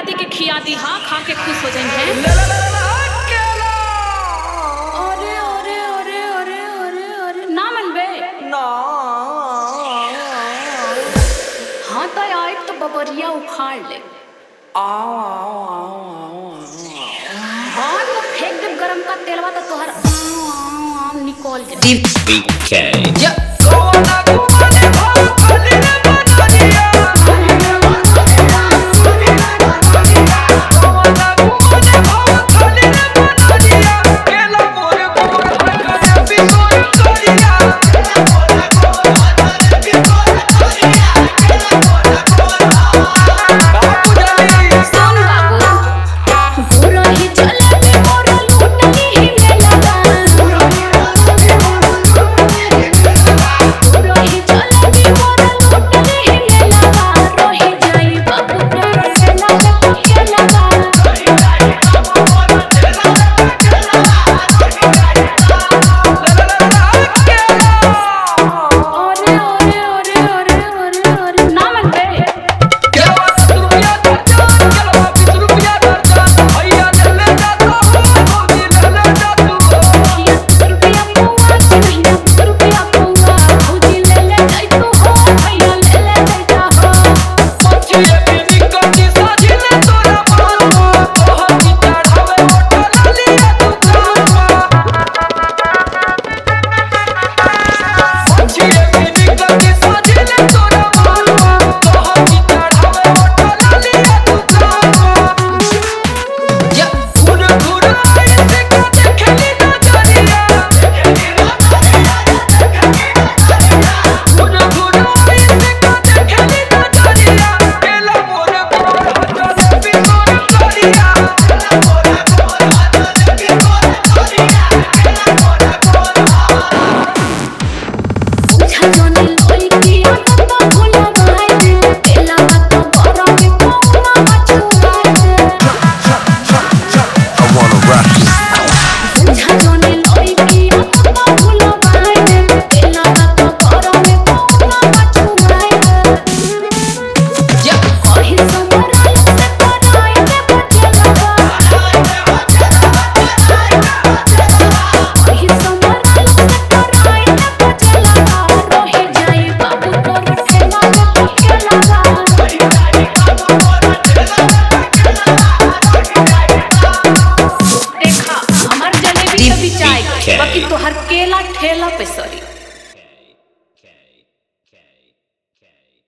नाती के खिया दी, हाँ खा के खुश हो जाएंगे। अरे अरे अरे अरे अरे अरे ना मनबे ना। हाँ तो आए तो बबरिया उखाड़ ले। हाँ तो फेंक दे गरम का तेलवा तो तोहर निकल जाए। बाकी तोहर केला ठेला पे सरी।